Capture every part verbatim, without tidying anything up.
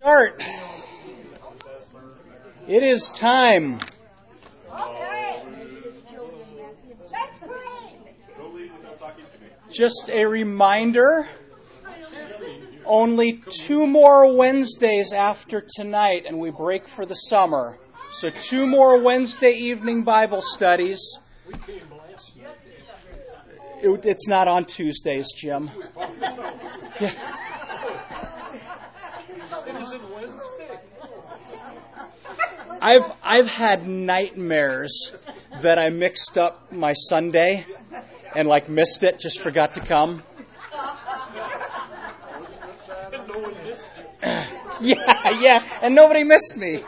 start. It is time. Just a reminder, only two more Wednesdays after tonight and we break for the summer. So two more Wednesday evening Bible studies. It, it's not on Tuesdays, Jim. Yeah. It isn't Wednesday. I've I've had nightmares that I mixed up my Sunday and like missed it, just forgot to come. And no one missed you. Yeah, yeah, and nobody missed me.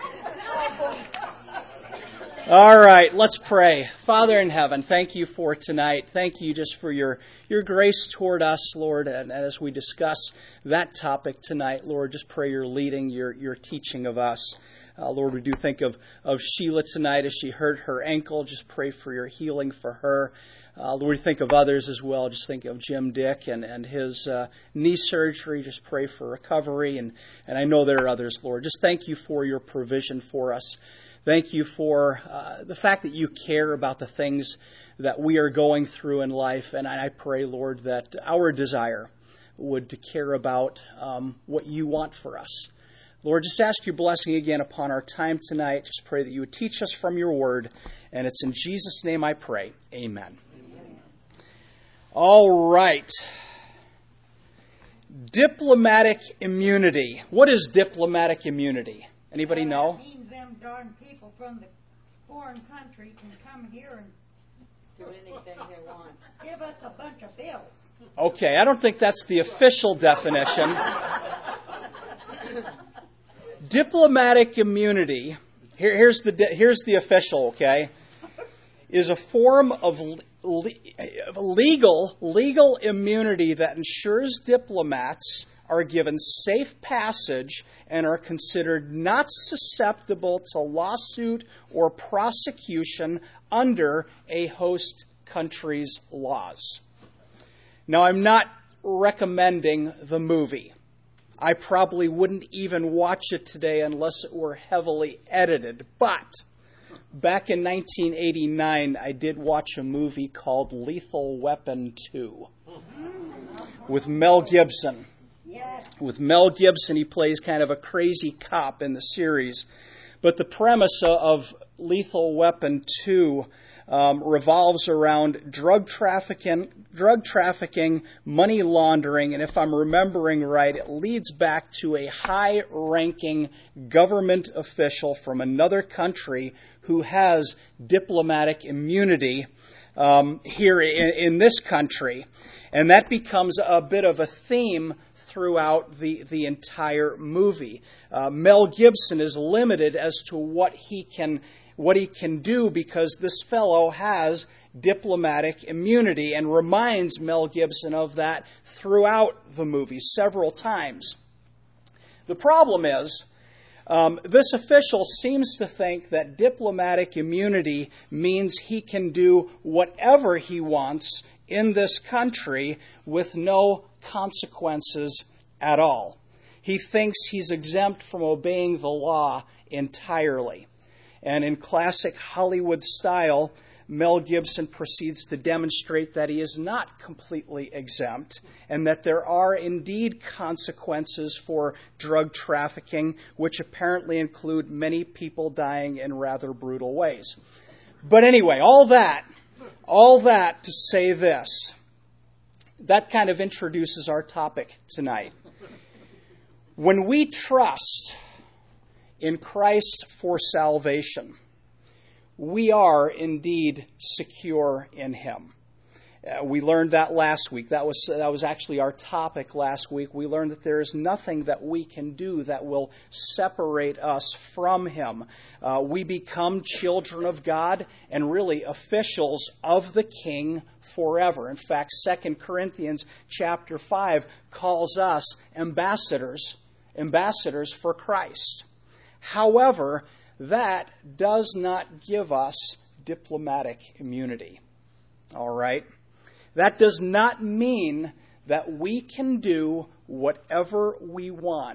All right, let's pray. Father in heaven, thank you for tonight. Thank you just for your, your grace toward us, Lord. And as we discuss that topic tonight, Lord, just pray your leading, your, your teaching of us. Uh, Lord, we do think of, of Sheila tonight as she hurt her ankle. Just pray for your healing for her. Uh, Lord, we think of others as well. Just think of Jim Dick and, and his uh, knee surgery. Just pray for recovery. And, and I know there are others, Lord. Just thank you for your provision for us. Thank you for uh, the fact that you care about the things that we are going through in life. And I pray, Lord, that our desire would to care about um, what you want for us. Lord, just ask your blessing again upon our time tonight. Just pray that you would teach us from your word. And it's in Jesus' name I pray. Amen. Amen. All right. Diplomatic immunity. What is diplomatic immunity? Anybody know? That means them darn people from the foreign country can come here and do anything they want. Give us a bunch of bills. Okay, I don't think that's the official definition. Diplomatic immunity, here, here's the here's the official, okay, is a form of le- legal legal immunity that ensures diplomats are given safe passage and are considered not susceptible to lawsuit or prosecution under a host country's laws. Now, I'm not recommending the movie. I probably wouldn't even watch it today unless it were heavily edited. But back in nineteen eighty-nine, I did watch a movie called Lethal Weapon two with Mel Gibson. Yes. With Mel Gibson, he plays kind of a crazy cop in the series. But the premise of Lethal Weapon two um, revolves around drug trafficking, drug trafficking, money laundering, and if I'm remembering right, it leads back to a high-ranking government official from another country who has diplomatic immunity um, here in, in this country. And that becomes a bit of a theme throughout the, the entire movie. Uh, Mel Gibson is limited as to what he can what he can do because this fellow has diplomatic immunity and reminds Mel Gibson of that throughout the movie several times. The problem is, um, this official seems to think that diplomatic immunity means he can do whatever he wants in this country with no consequences at all. He thinks he's exempt from obeying the law entirely. And in classic Hollywood style, Mel Gibson proceeds to demonstrate that he is not completely exempt and that there are indeed consequences for drug trafficking, which apparently include many people dying in rather brutal ways. But anyway, all that, all that to say this, that kind of introduces our topic tonight. When we trust in Christ for salvation, we are indeed secure in Him. Uh, we learned that last week. That was that was actually our topic last week. We learned that there is nothing that we can do that will separate us from Him. Uh, we become children of God and really officials of the King forever. In fact, Second Corinthians chapter five calls us ambassadors, ambassadors for Christ. However, that does not give us diplomatic immunity. All right? That does not mean that we can do whatever we want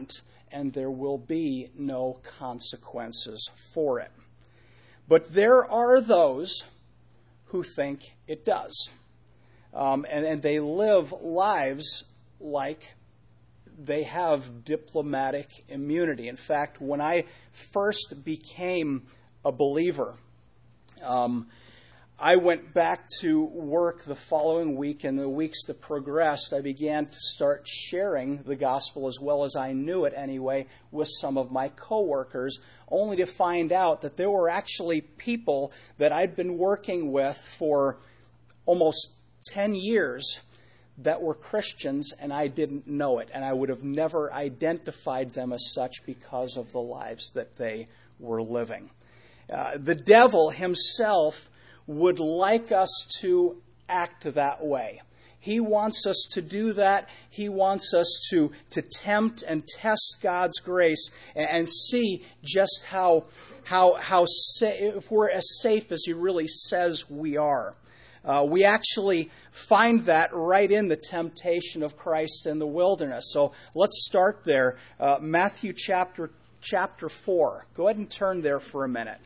and there will be no consequences for it. But there are those who think it does. Um, and, and they live lives like they have diplomatic immunity. In fact, when I first became a believer, um, I went back to work the following week, and the weeks that progressed, I began to start sharing the gospel as well as I knew it anyway with some of my coworkers, only to find out that there were actually people that I'd been working with for almost ten years that were Christians, and I didn't know it, and I would have never identified them as such because of the lives that they were living. Uh, the devil himself would like us to act that way. He wants us to do that. He wants us to, to tempt and test God's grace and, and see just how, how, how sa- if we're as safe as He really says we are. Uh, we actually find that right in the temptation of Christ in the wilderness. So let's start there. Uh, Matthew chapter chapter four. Go ahead and turn there for a minute.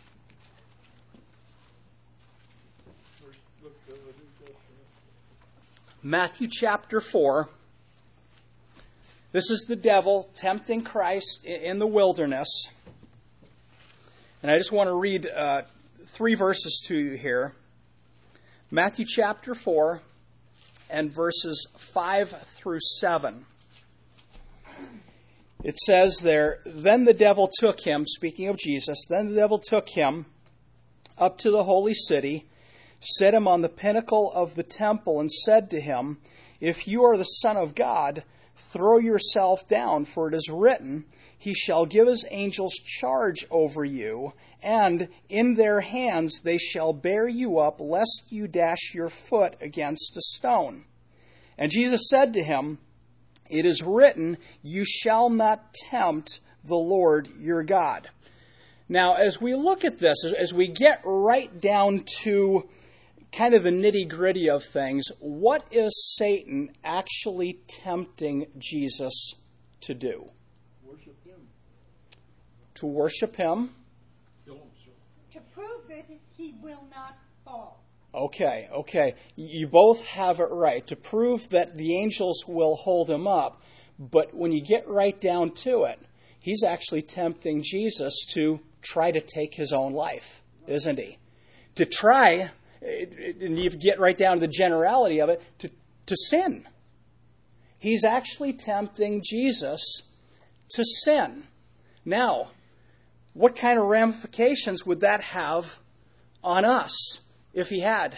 Matthew chapter four. This is the devil tempting Christ in the wilderness. And I just want to read uh, three verses to you here. Matthew chapter four and verses five through seven. It says there, "Then the devil took him," speaking of Jesus, "then the devil took him up to the holy city, set him on the pinnacle of the temple, and said to him, 'If you are the Son of God, throw yourself down, for it is written, He shall give His angels charge over you, and in their hands they shall bear you up, lest you dash your foot against a stone.' And Jesus said to him, 'It is written, you shall not tempt the Lord your God.'" Now, as we look at this, as we get right down to kind of the nitty-gritty of things, what is Satan actually tempting Jesus to do? Worship Him. To worship Him? Kill Himself. To prove that he will not fall. Okay, okay. You both have it right. To prove that the angels will hold him up. But when you get right down to it, he's actually tempting Jesus to try to take his own life, isn't he? To try, and you get right down to the generality of it, to, to sin. He's actually tempting Jesus to sin. Now, what kind of ramifications would that have on us if he had?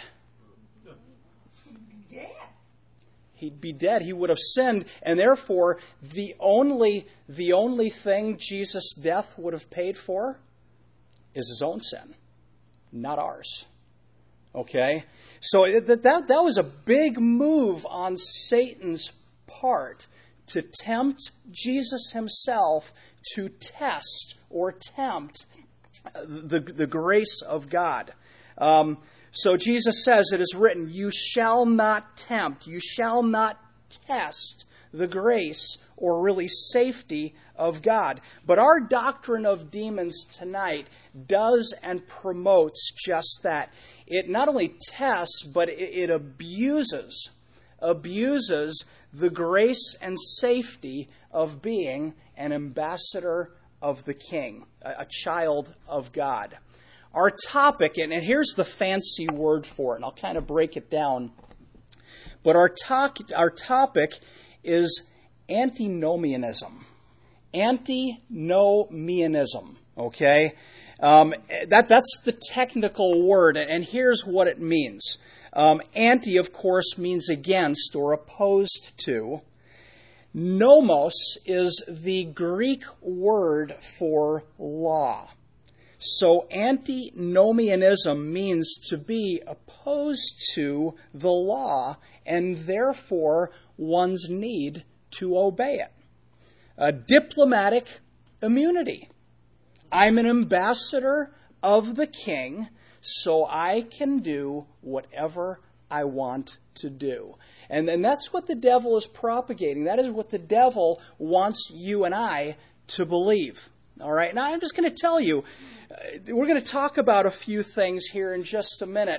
Dead. He'd be dead. He would have sinned, and therefore the only the only thing Jesus' death would have paid for is his own sin, not ours. Okay? So that, that, that was a big move on Satan's part to tempt Jesus himself to test or tempt the, the grace of God. Um, so Jesus says, "It is written, you shall not tempt, you shall not test the grace or really safety of God." But our doctrine of demons tonight does and promotes just that. It not only tests, but it, it abuses, abuses the grace and safety of being an ambassador of the King, a, a child of God. Our topic, and, and here's the fancy word for it, and I'll kind of break it down. But our, talk, our topic is antinomianism. Antinomianism, okay? Um, that, that's the technical word, and here's what it means. Um, anti, of course, means against or opposed to. Nomos is the Greek word for law. So antinomianism means to be opposed to the law and therefore one's need to obey it. A diplomatic immunity. I'm an ambassador of the King, so I can do whatever I want to do. And, and that's what the devil is propagating. That is what the devil wants you and I to believe. All right, now I'm just going to tell you, uh, we're going to talk about a few things here in just a minute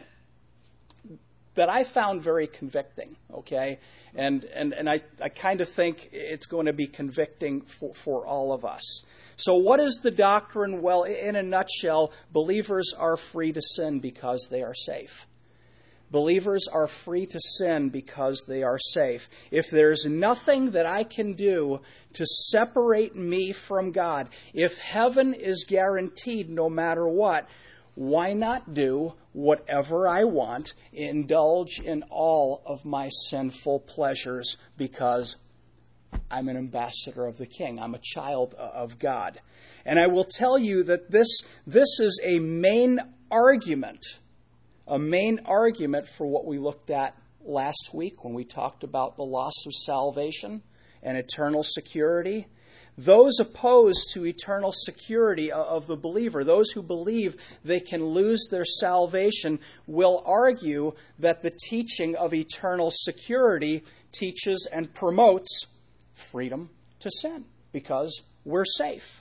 that I found very convicting, okay? And and, and I, I kind of think it's going to be convicting for, for all of us. So what is the doctrine? Well, in a nutshell, believers are free to sin because they are safe. Believers are free to sin because they are safe. If there's nothing that I can do to separate me from God, if heaven is guaranteed no matter what, why not do whatever I want, indulge in all of my sinful pleasures because I'm an ambassador of the King. I'm a child of God. And I will tell you that this, this is a main argument, a main argument for what we looked at last week when we talked about the loss of salvation and eternal security. Those opposed to eternal security of the believer, those who believe they can lose their salvation, will argue that the teaching of eternal security teaches and promotes freedom to sin because we're safe.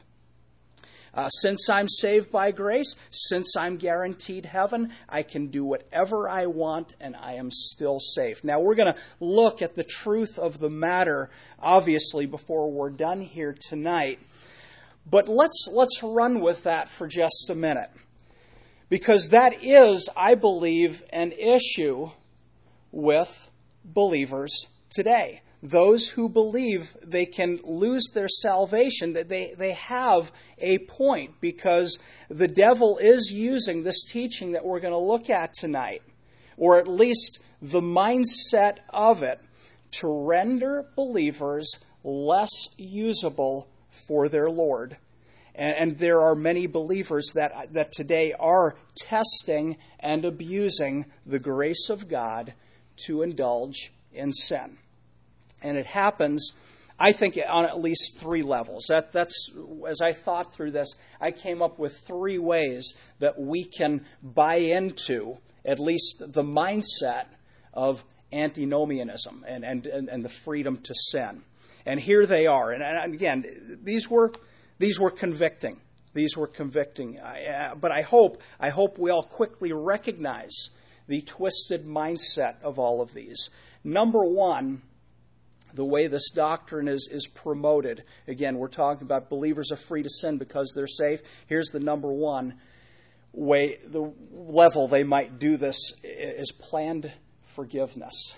Uh, since I'm saved by grace, since I'm guaranteed heaven, I can do whatever I want and I am still safe. Now we're going to look at the truth of the matter, obviously, before we're done here tonight. But let's let's run with that for just a minute. Because that is, I believe, an issue with believers today. Those who believe they can lose their salvation, that they, they have a point, because the devil is using this teaching that we're going to look at tonight, or at least the mindset of it, to render believers less usable for their Lord. And, and there are many believers that, that today are testing and abusing the grace of God to indulge in sin. And it happens, I think, on at least three levels. That, that's, as I thought through this, I came up with three ways that we can buy into at least the mindset of antinomianism and, and, and, and the freedom to sin. And here they are. And, and again, these were these were convicting. These were convicting. I, uh, but I hope I hope we all quickly recognize the twisted mindset of all of these. Number one, the way this doctrine is, is promoted. Again, we're talking about believers are free to sin because they're safe. Here's the number one way, the level they might do this is planned forgiveness.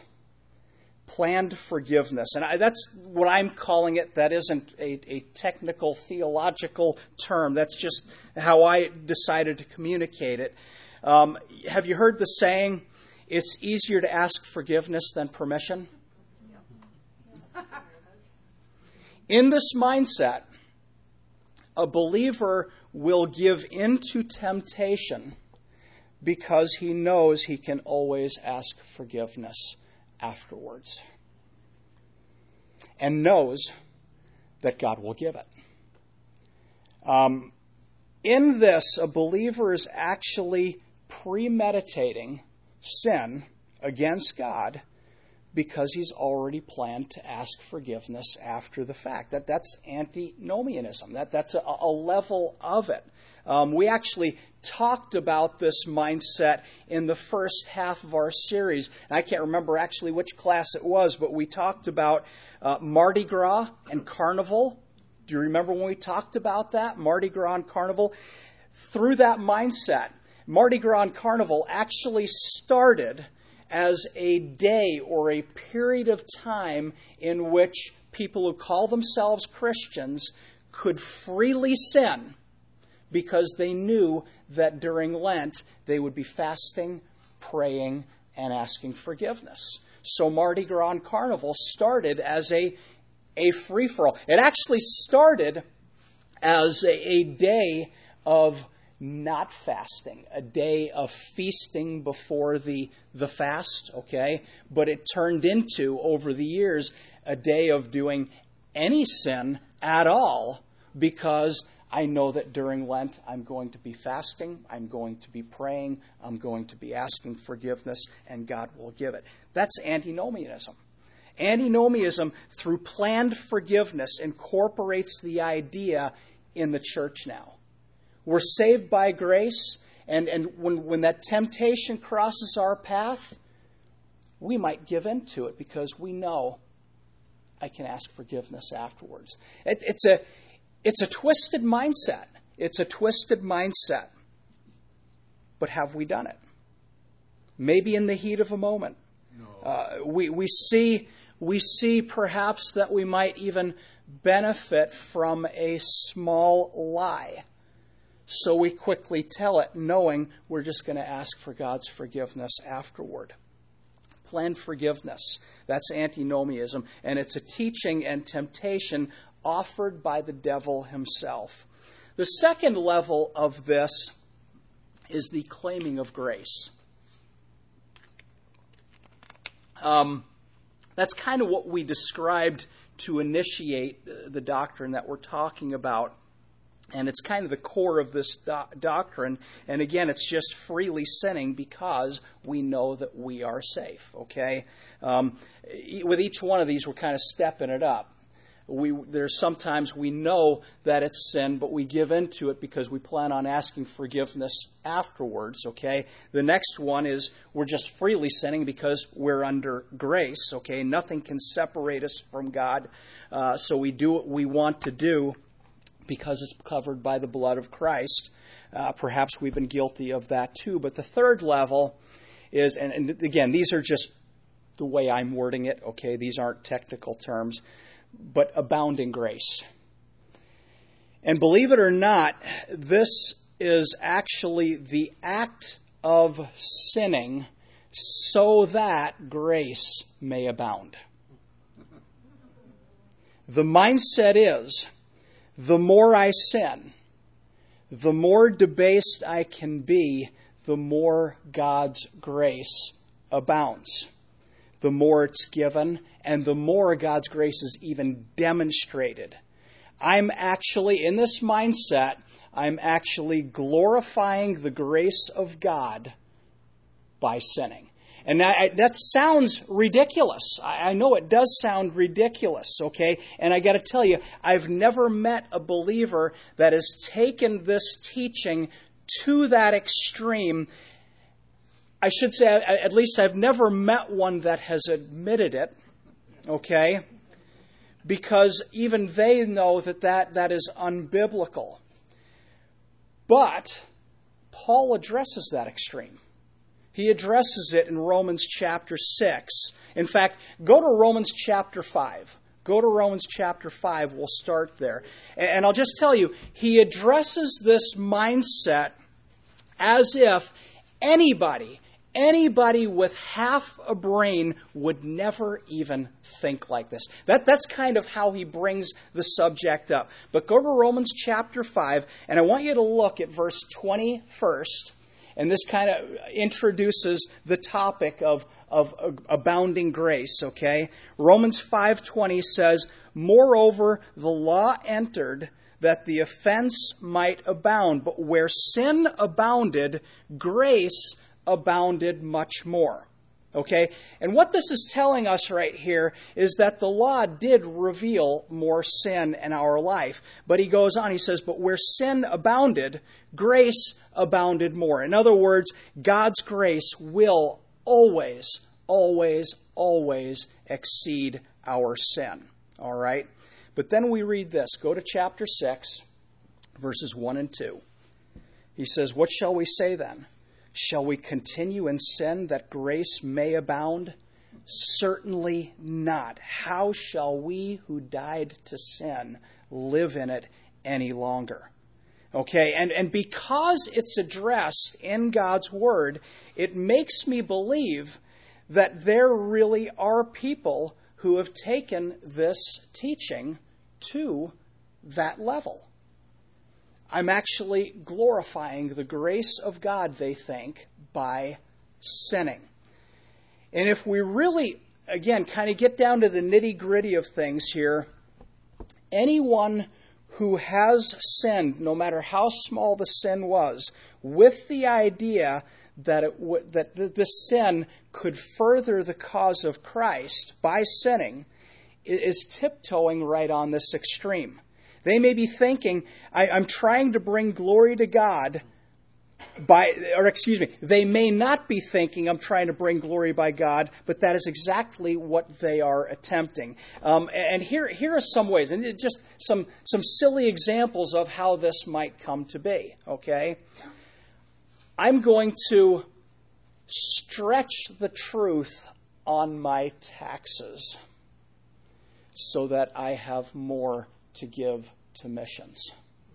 Planned forgiveness. And I, that's what I'm calling it. That isn't a, a technical theological term. That's just how I decided to communicate it. Um, have you heard the saying, it's easier to ask forgiveness than permission? In this mindset, a believer will give into temptation because he knows he can always ask forgiveness afterwards, and knows that God will give it. Um, in this, a believer is actually premeditating sin against God because he's already planned to ask forgiveness after the fact. That that's antinomianism. That that's a, a level of it. Um, we actually talked about this mindset in the first half of our series. And I can't remember actually which class it was, but we talked about uh, Mardi Gras and Carnival. Do you remember when we talked about that? Mardi Gras and Carnival. Through that mindset, Mardi Gras and Carnival actually started as a day or a period of time in which people who call themselves Christians could freely sin because they knew that during Lent they would be fasting, praying, and asking forgiveness. So Mardi Gras and Carnival started as a, a free-for-all. It actually started as a, a day of not fasting, a day of feasting before the, the fast, okay? But it turned into, over the years, a day of doing any sin at all because I know that during Lent I'm going to be fasting, I'm going to be praying, I'm going to be asking forgiveness, and God will give it. That's antinomianism. Antinomianism, through planned forgiveness, incorporates the idea in the church now. We're saved by grace, and, and when, when that temptation crosses our path, we might give in to it because we know I can ask forgiveness afterwards. It, it's a it's a twisted mindset. It's a twisted mindset. But have we done it? Maybe in the heat of a moment. No. Uh, we we see we see perhaps that we might even benefit from a small lie. So we quickly tell it, knowing we're just going to ask for God's forgiveness afterward. Planned forgiveness. That's antinomianism. And it's a teaching and temptation offered by the devil himself. The second level of this is the claiming of grace. Um, that's kind of what we described to initiate the doctrine that we're talking about. And it's kind of the core of this do- doctrine. And again, it's just freely sinning because we know that we are safe, okay? Um, with each one of these, we're kind of stepping it up. We, there's sometimes we know that it's sin, but we give into it because we plan on asking forgiveness afterwards, okay? The next one is we're just freely sinning because we're under grace, okay? Nothing can separate us from God, uh, so we do what we want to do because it's covered by the blood of Christ. Uh, perhaps we've been guilty of that too. But the third level is, and, and again, these are just the way I'm wording it, okay? These aren't technical terms. But abounding grace. And believe it or not, this is actually the act of sinning so that grace may abound. The mindset is, the more I sin, the more debased I can be, the more God's grace abounds. The more it's given, and the more God's grace is even demonstrated. I'm actually, in this mindset, I'm actually glorifying the grace of God by sinning. And that, that sounds ridiculous. I know it does sound ridiculous, okay? And I got to tell you, I've never met a believer that has taken this teaching to that extreme. I should say, at least I've never met one that has admitted it, okay? Because even they know that that, that is unbiblical. But Paul addresses that extreme. He addresses it in Romans chapter six. In fact, go to Romans chapter five. Go to Romans chapter five. We'll start there. And I'll just tell you, he addresses this mindset as if anybody... Anybody with half a brain would never even think like this. That, that's kind of how he brings the subject up. But go to Romans chapter five, and I want you to look at verse twenty first. And this kind of introduces the topic of, of abounding grace, okay? Romans five twenty says, "Moreover, the law entered that the offense might abound. But where sin abounded, grace abounded much more." Okay? And what this is telling us right here is that the law did reveal more sin in our life. But he goes on, he says, but where sin abounded, grace abounded more. In other words, God's grace will always, always, always exceed our sin. All right? But then we read this. Go to chapter six, verses one and two. He says, "What shall we say then? Shall we continue in sin that grace may abound? Certainly not. How shall we who died to sin live in it any longer?" Okay, and, and because it's addressed in God's Word, it makes me believe that there really are people who have taken this teaching to that level. I'm actually glorifying the grace of God, they think, by sinning. And if we really, again, kind of get down to the nitty-gritty of things here, anyone who has sinned, no matter how small the sin was, with the idea that it w- that th- this sin could further the cause of Christ by sinning, is tiptoeing right on this extreme. They may be thinking, I, I'm trying to bring glory to God by, or excuse me, they may not be thinking I'm trying to bring glory by God, but that is exactly what they are attempting. Um, and here, here are some ways, and just some some silly examples of how this might come to be. Okay, I'm going to stretch the truth on my taxes so that I have more to give to missions.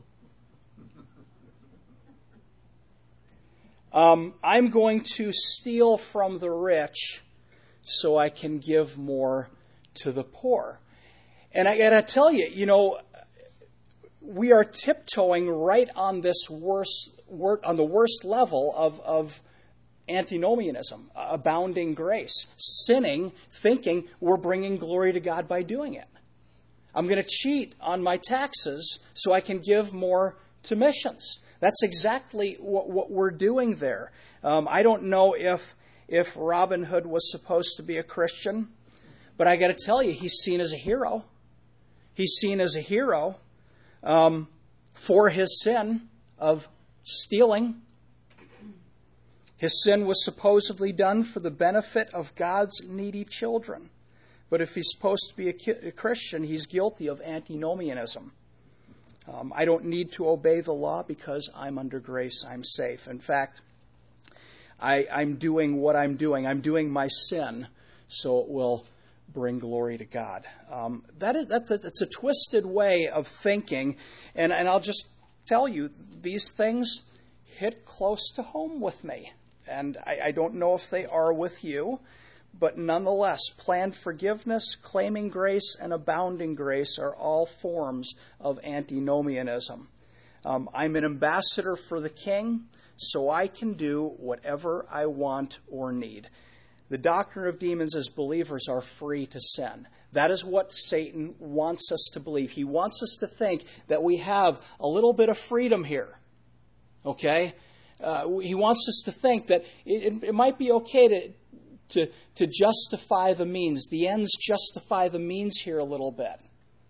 Um, I'm going to steal from the rich so I can give more to the poor. And I gotta tell you, you know, we are tiptoeing right on this worst, on the worst level of, of antinomianism, abounding grace, sinning, thinking we're bringing glory to God by doing it. I'm going to cheat on my taxes so I can give more to missions. That's exactly what, what we're doing there. Um, I don't know if if Robin Hood was supposed to be a Christian, but I got to tell you, he's seen as a hero. He's seen as a hero um, for his sin of stealing. His sin was supposedly done for the benefit of God's needy children. But if he's supposed to be a, ki- a Christian, he's guilty of antinomianism. Um, I don't need to obey the law because I'm under grace. I'm safe. In fact, I, I'm doing what I'm doing. I'm doing my sin so it will bring glory to God. Um, that is, that's, a, that's a twisted way of thinking. And, and I'll just tell you, these things hit close to home with me. And I, I don't know if they are with you. But nonetheless, planned forgiveness, claiming grace, and abounding grace are all forms of antinomianism. Um, I'm an ambassador for the King, so I can do whatever I want or need. The doctrine of demons as believers are free to sin. That is what Satan wants us to believe. He wants us to think that we have a little bit of freedom here. Okay? Uh, he wants us to think that it, it might be okay to... To, to justify the means. The ends justify the means here a little bit.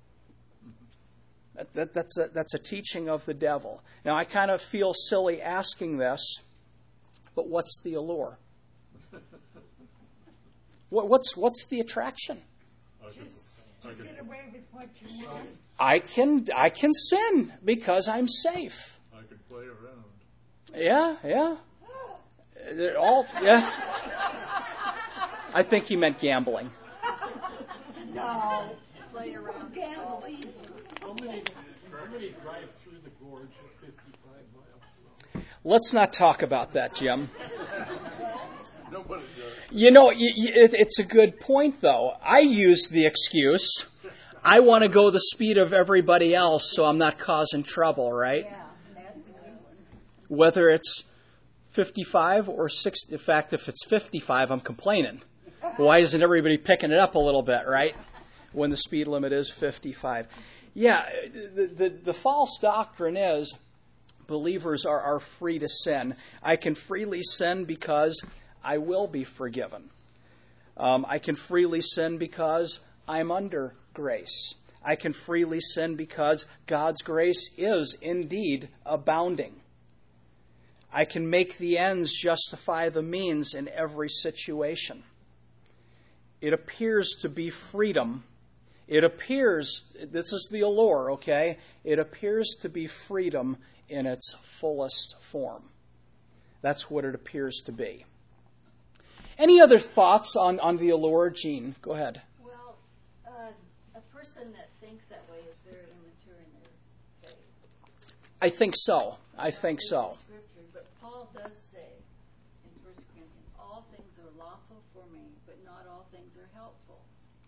That, that, that's, a, that's a teaching of the devil. Now, I kind of feel silly asking this, but what's the allure? What, what's, what's the attraction? Just to get away with what you want. I can, I can sin because I'm safe. I could play around. Yeah, yeah. They're all, yeah. I think he meant gambling. No. Play around. Gambling. How many, how many drive through the gorge at fifty-five miles an hour? Let's not talk about that, Jim. Nobody does. You know, y- y- it- it's a good point, though. I use the excuse, I want to go the speed of everybody else so I'm not causing trouble, right? Yeah, that's a good one. Whether it's fifty-five or sixty. In fact, if it's fifty-five, I'm complaining. Why isn't everybody picking it up a little bit, right? When the speed limit is fifty-five. Yeah, the, the, the false doctrine is believers are, are free to sin. I can freely sin because I will be forgiven. Um, I can freely sin because I'm under grace. I can freely sin because God's grace is indeed abounding. I can make the ends justify the means in every situation. It appears to be freedom. It appears, this is the allure, okay? It appears to be freedom in its fullest form. That's what it appears to be. Any other thoughts on, on the allure, Gene? Go ahead. Well, uh, a person that thinks that way is very immature in their faith. I think so. I think so. Scripture, but Paul does say in First Corinthians, all things are lawful for me, but not all things are helpful.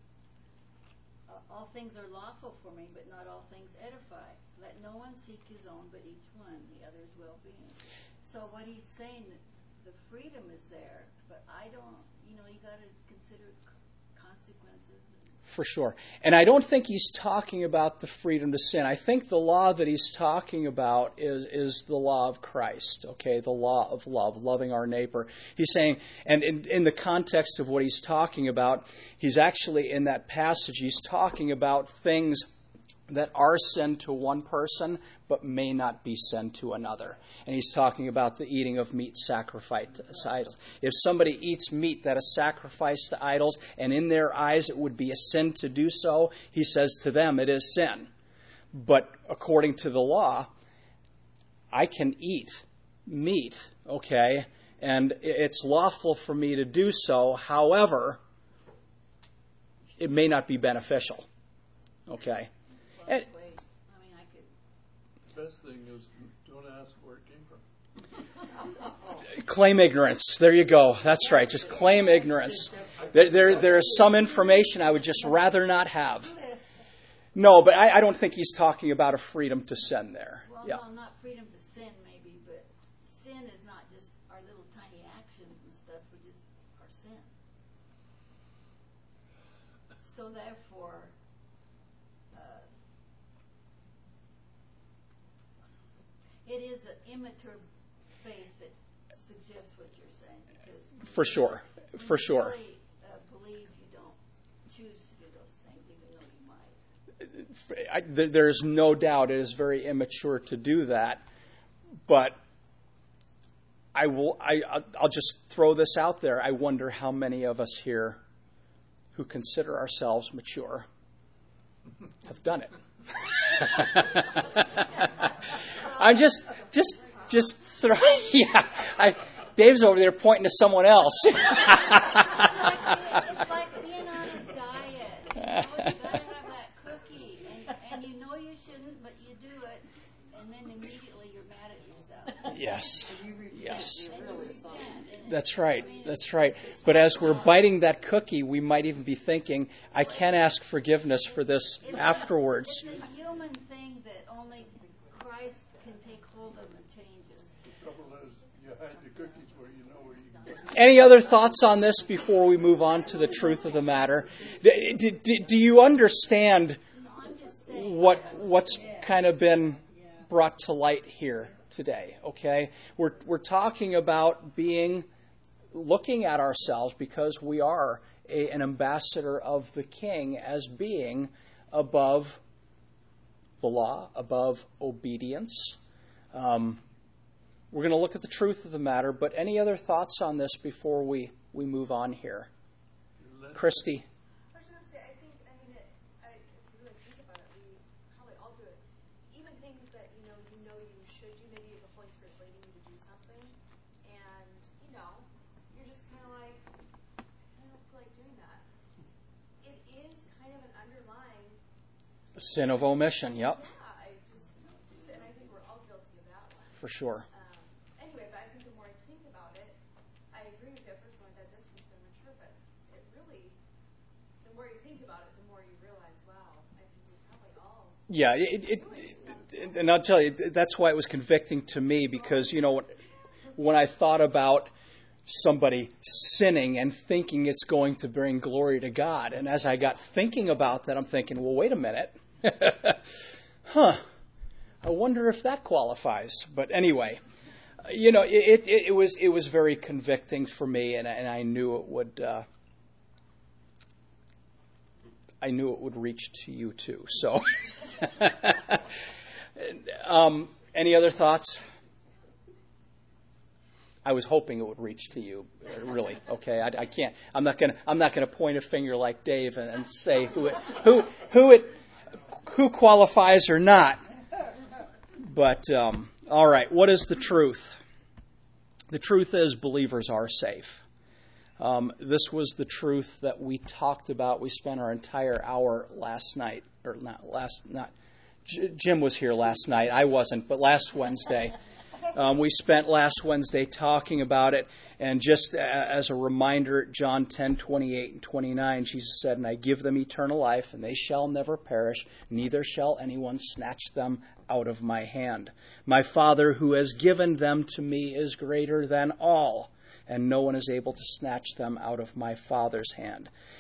Uh, all things are lawful for me, but not all things edify. Let no one seek his own, but each one the other's well-being. So what he's saying, the freedom is there, but I don't, you know, you got to consider consequences. For sure. And I don't think he's talking about the freedom to sin. I think the law that he's talking about is, is the law of Christ, okay, the law of love, loving our neighbor. He's saying, and in, in the context of what he's talking about, he's actually, in that passage, he's talking about things that are sin to one person, but may not be sin to another. And he's talking about the eating of meat sacrificed to idols. If somebody eats meat that is sacrificed to idols, and in their eyes it would be a sin to do so, he says to them it is sin. But according to the law, I can eat meat, okay, and it's lawful for me to do so. However, it may not be beneficial, okay. Well, that's way, I mean, I could. The best thing is don't ask where it came from. Claim ignorance. There you go. That's right. Just claim ignorance. There, there, there is some information I would just rather not have. No, but I, I don't think he's talking about a freedom to sin there. Well, Yeah. no, not freedom to sin, maybe, but sin is not just our little tiny actions and stuff, which is our sin. So therefore, uh, it is an immature faith that suggests what you're saying. Because For sure. For you sure. really uh, believe you don't choose to do those things, even though you might. I, there, there's no doubt it is very immature to do that. But I will. I, I'll- I'll just throw this out there. I wonder how many of us here who consider ourselves mature have done it. I'm just, just, just throw. Yeah, I, Dave's over there pointing to someone else. It's like being on a diet. You know, you gotta have that cookie, and, and you know you shouldn't, but you do it, and then immediately you're mad at yourself. Yes. Yes. And you repent, and That's right. That's right. But as we're biting that cookie, we might even be thinking, I can ask forgiveness for this afterwards. It's a human thing that only Christ can take hold of and change us. The trouble is, you hide the cookies where you know where you can get them. Any other thoughts on this before we move on to the truth of the matter? Do, do, do you understand No, I'm just saying. what what's kind of been brought to light here today? Okay, we're we're talking about being, looking at ourselves, because we are a, an ambassador of the King, as being above the law, above obedience. Um, we're going to look at the truth of the matter, but any other thoughts on this before we, we move on here? Christy? I was going to say, I think, I mean, it, I, if you really think about it, we probably all do it. Even things that, you know, you know you should do, maybe the Holy Spirit's leading you to do something, and, you know, you're just kind of like, I don't feel like doing that. It is kind of an underlying, Sin of omission, yep, yeah, I just, just, and I think we're all guilty of that one. for sure. Um, anyway, but I think the more I think about it, I agree with you at first one, that does seem so mature, but it really, the more you think about it, the more you realize, wow, I think we probably all Yeah, it, it, it, and I'll tell you, that's why it was convicting to me, because, you know, when I thought about somebody sinning and thinking it's going to bring glory to God, and as I got thinking about that, I'm thinking, well, wait a minute. huh. I wonder if that qualifies. But anyway, you know, it, it, it was it was very convicting for me, and, and I knew it would. Uh, I knew it would reach to you too. So, um, any other thoughts? I was hoping it would reach to you, really. Okay, I, I can't. I'm not gonna. I'm not gonna point a finger like Dave and, and say who it, who who it who qualifies or not. But um, all right, what is the truth? The truth is, believers are safe. Um, this was the truth that we talked about. We spent our entire hour last night, or not last, not J- Jim was here last night. I wasn't, but last Wednesday. Um, we spent last Wednesday talking about it, and just a, as a reminder, John ten, twenty-eight and twenty-nine, Jesus said, "And I give them eternal life, and they shall never perish, neither shall anyone snatch them out of my hand. My Father who has given them to me is greater than all, and no one is able to snatch them out of my Father's hand."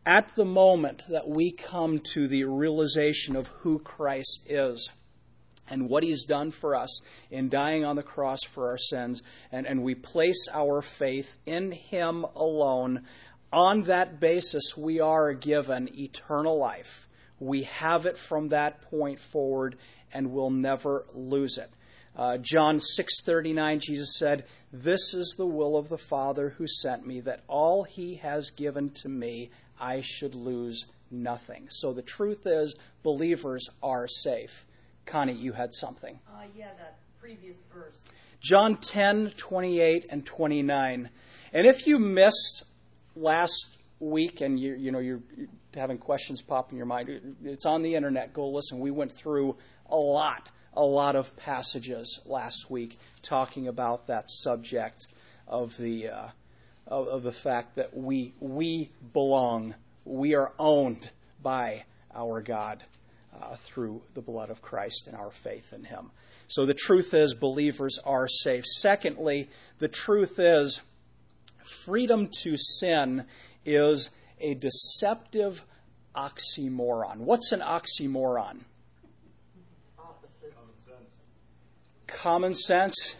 at the moment that we come to the realization of who Christ is and what he's done for us in dying on the cross for our sins, and, and we place our faith in him alone, on that basis we are given eternal life. We have it from that point forward, and we'll never lose it. Uh, John six thirty-nine, Jesus said, "This is the will of the Father who sent me, that all he has given to me, I should lose nothing." So the truth is, believers are safe. Connie, you had something. Uh, yeah, that previous verse. John ten twenty-eight and twenty-nine. And if you missed last week and you you know you're having questions pop in your mind, it's on the internet. Go listen. We went through a lot, a lot of passages last week talking about that subject of the uh, of, of the fact that we we belong, we are owned by our God uh, through the blood of Christ and our faith in him. So the truth is, believers are safe. Secondly, the truth is, freedom to sin is a deceptive oxymoron. What's an oxymoron? Opposite. Common sense.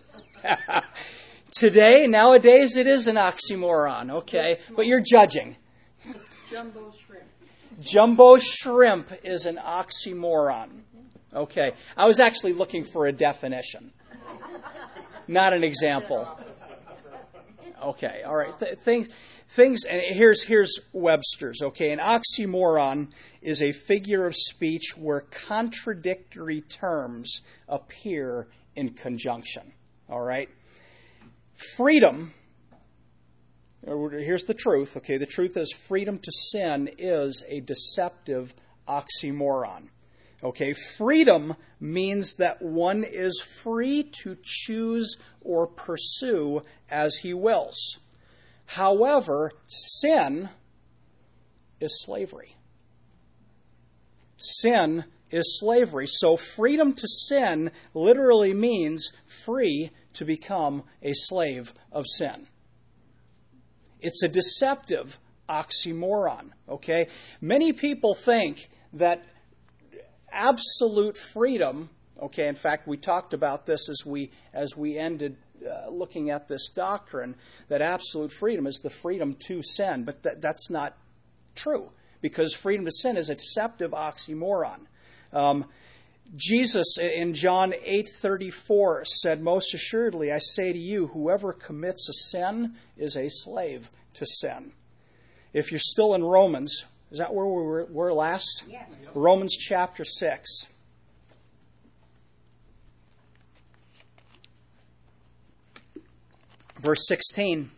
Today, nowadays, it is an oxymoron, okay? But you're judging. Jumbo shrimp. Jumbo shrimp is an oxymoron. Okay. I was actually looking for a definition, not an example. Okay, all right. Th- things, things. And here's here's Webster's. Okay, an oxymoron is a figure of speech where contradictory terms appear in conjunction. All right. Freedom. Here's the truth. Okay, the truth is, freedom to sin is a deceptive oxymoron. Okay, freedom means that one is free to choose or pursue as he wills. However, sin is slavery. Sin is slavery. So freedom to sin literally means free to become a slave of sin. It's a deceptive oxymoron. Okay, many people think that absolute freedom, okay, in fact, we talked about this as we as we ended uh, looking at this doctrine, that absolute freedom is the freedom to sin, but that, that's not true, because freedom to sin is a deceptive oxymoron. Um, Jesus in John eight thirty-four said, "Most assuredly, I say to you, whoever commits a sin is a slave to sin." If you're still in Romans, is that where we were, were last? Yeah. Romans chapter six. Verse sixteen.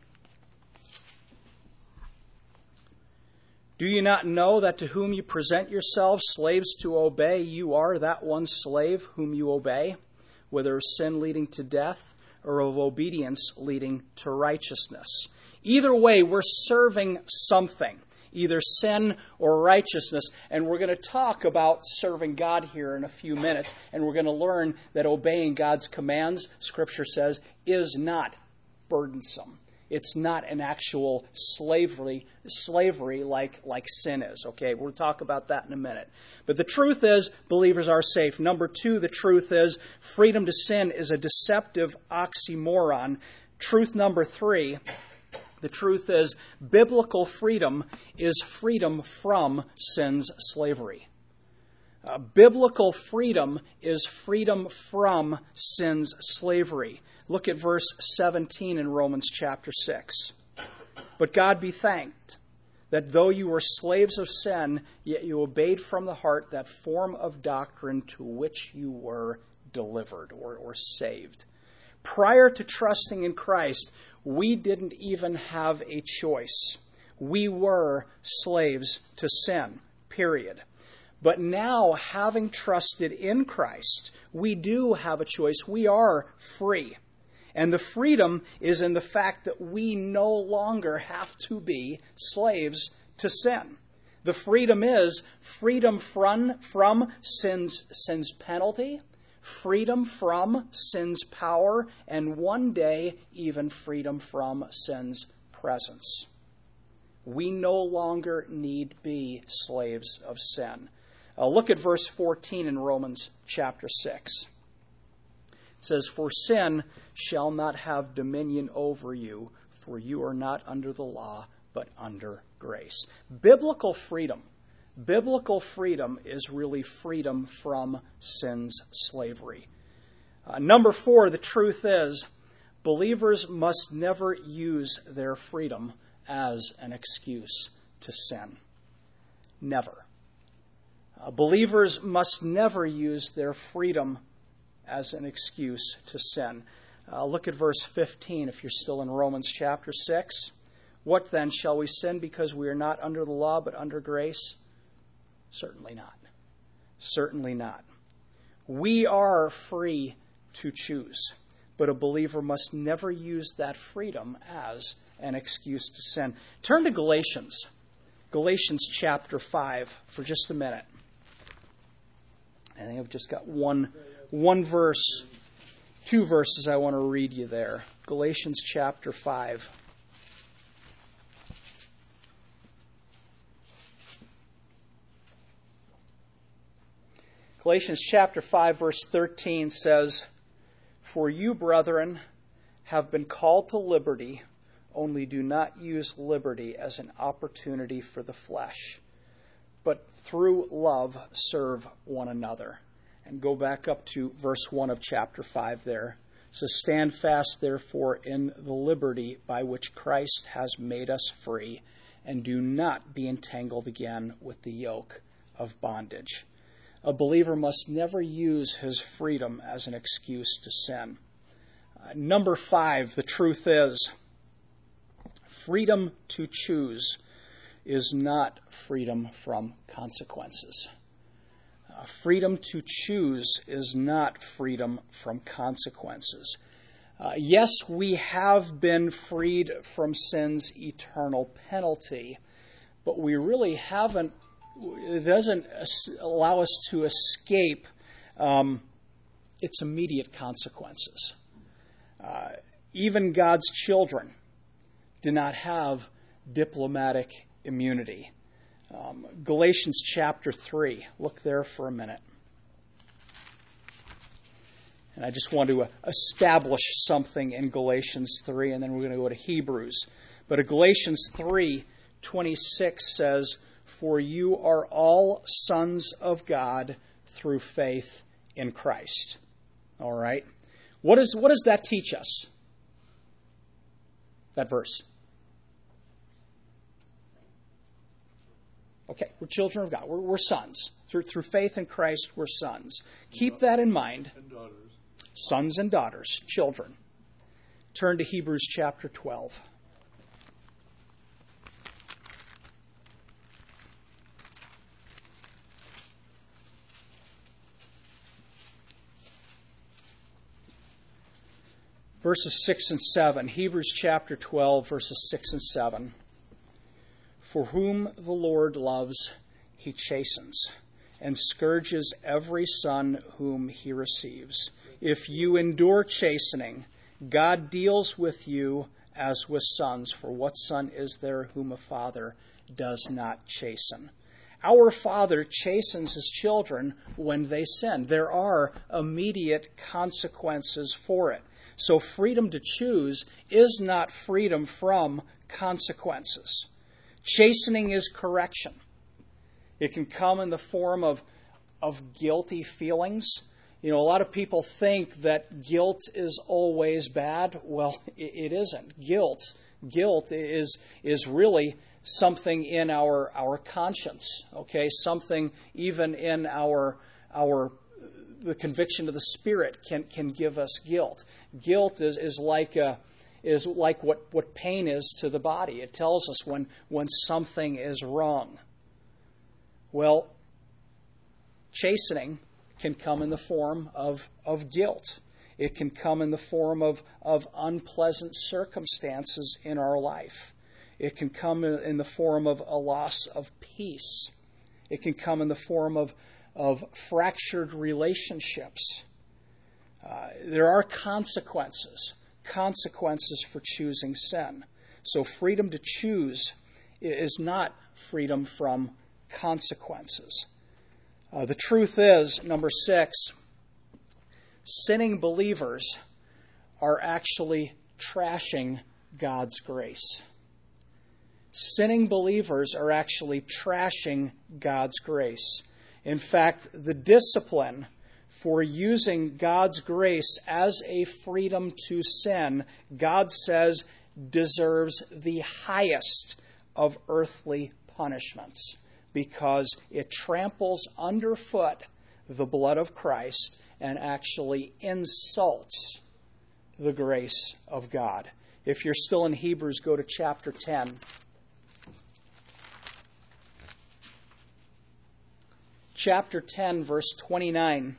"Do you not know that to whom you present yourselves slaves to obey, you are that one slave whom you obey, whether of sin leading to death or of obedience leading to righteousness?" Either way, we're serving something, either sin or righteousness. And we're going to talk about serving God here in a few minutes. And we're going to learn that obeying God's commands, Scripture says, is not burdensome. It's not an actual slavery, slavery like, like sin is. Okay, we'll talk about that in a minute. But the truth is, believers are safe. Number two, the truth is, freedom to sin is a deceptive oxymoron. Truth number three, the truth is, biblical freedom is freedom from sin's slavery. Uh, biblical freedom is freedom from sin's slavery. Look at verse seventeen in Romans chapter six. "But God be thanked that though you were slaves of sin, yet you obeyed from the heart that form of doctrine to which you were delivered," or, or saved. Prior to trusting in Christ, we didn't even have a choice. We were slaves to sin, period. But now, having trusted in Christ, we do have a choice. We are free. And the freedom is in the fact that we no longer have to be slaves to sin. The freedom is freedom from, from sin's, sin's penalty, freedom from sin's power, and one day even freedom from sin's presence. We no longer need be slaves of sin. Uh, look at verse fourteen in Romans chapter six. It says, "For sin shall not have dominion over you, for you are not under the law, but under grace." Biblical freedom. Biblical freedom is really freedom from sin's slavery. Uh, number four, the truth is, believers must never use their freedom as an excuse to sin. Never. Uh, believers must never use their freedom as an excuse to sin. Uh, look at verse fifteen if you're still in Romans chapter six. "What then? Shall we sin because we are not under the law but under grace? Certainly not. Certainly not. We are free to choose, but a believer must never use that freedom as an excuse to sin." Turn to Galatians. Galatians chapter five for just a minute. I think I've just got one, one verse, two verses I want to read you there. Galatians chapter five. Galatians chapter five, verse thirteen says, "For you, brethren, have been called to liberty, only do not use liberty as an opportunity for the flesh, but through love serve one another." And go back up to verse one of chapter five there. It says, "Stand fast, therefore, in the liberty by which Christ has made us free, and do not be entangled again with the yoke of bondage." A believer must never use his freedom as an excuse to sin. Uh, number five, the truth is, freedom to choose is not freedom from consequences. Uh, freedom to choose is not freedom from consequences. Uh, yes, we have been freed from sin's eternal penalty, but we really haven't. It doesn't allow us to escape um, its immediate consequences. Uh, even God's children do not have diplomatic immunity. Um, Galatians chapter three. Look there for a minute. And I just want to establish something in Galatians three, and then we're going to go to Hebrews. But Galatians three twenty-six says, "For you are all sons of God through faith in Christ." All right? What, is, what does that teach us? That verse. Okay, we're children of God. We're, we're sons. Through, through faith in Christ, we're sons. Keep that in mind. And daughters. Sons and daughters, children. Turn to Hebrews chapter twelve. Verses six and seven. Hebrews chapter twelve, verses six and seven. "For whom the Lord loves, he chastens, and scourges every son whom he receives. If you endure chastening, God deals with you as with sons. For what son is there whom a father does not chasten?" Our Father chastens his children when they sin. There are immediate consequences for it. So freedom to choose is not freedom from consequences. Chastening is correction. It can come in the form of, of guilty feelings. You know, a lot of people think that guilt is always bad. Well, it, it isn't. Guilt, guilt is is really something in our our conscience. Okay, something even in our our the conviction of the Spirit can can give us guilt. Guilt is is like a is like what, what pain is to the body. It tells us when, when something is wrong. Well, chastening can come in the form of, of guilt. It can come in the form of, of unpleasant circumstances in our life. It can come in, in the form of a loss of peace. It can come in the form of, of fractured relationships. Uh, there are consequences. consequences for choosing sin. So freedom to choose is not freedom from consequences. Uh, the truth is, number six, sinning believers are actually trashing God's grace. Sinning believers are actually trashing God's grace. In fact, the discipline for using God's grace as a freedom to sin, God says, deserves the highest of earthly punishments because it tramples underfoot the blood of Christ and actually insults the grace of God. If you're still in Hebrews, go to chapter ten. Chapter ten, verse twenty-nine.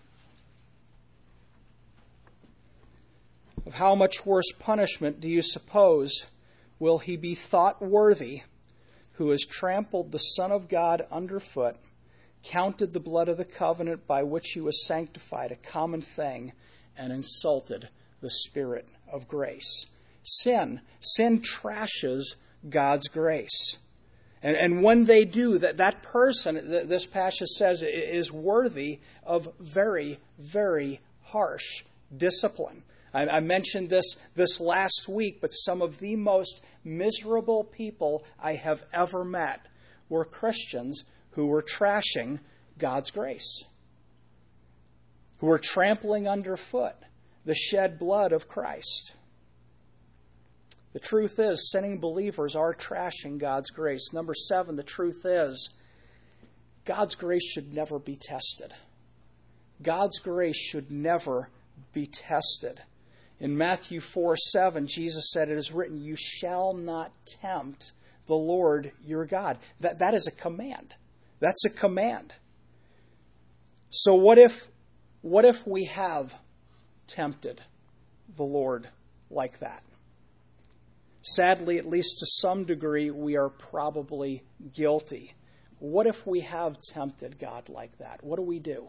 Of how much worse punishment do you suppose will he be thought worthy who has trampled the Son of God underfoot, counted the blood of the covenant by which he was sanctified a common thing, and insulted the Spirit of grace? Sin. Sin trashes God's grace. And, and when they do, that, that person, this passage says, is worthy of very, very harsh discipline. I, I mentioned this this last week, but some of the most miserable people I have ever met were Christians who were trashing God's grace, who were trampling underfoot the shed blood of Christ. The truth is, sinning believers are trashing God's grace. Number seven, the truth is, God's grace should never be tested. God's grace should never be tested. In Matthew four seven, Jesus said, "It is written, you shall not tempt the Lord your God." That, that is a command. That's a command. So what if, what if we have tempted the Lord like that? Sadly, at least to some degree, we are probably guilty. What if we have tempted God like that? What do we do?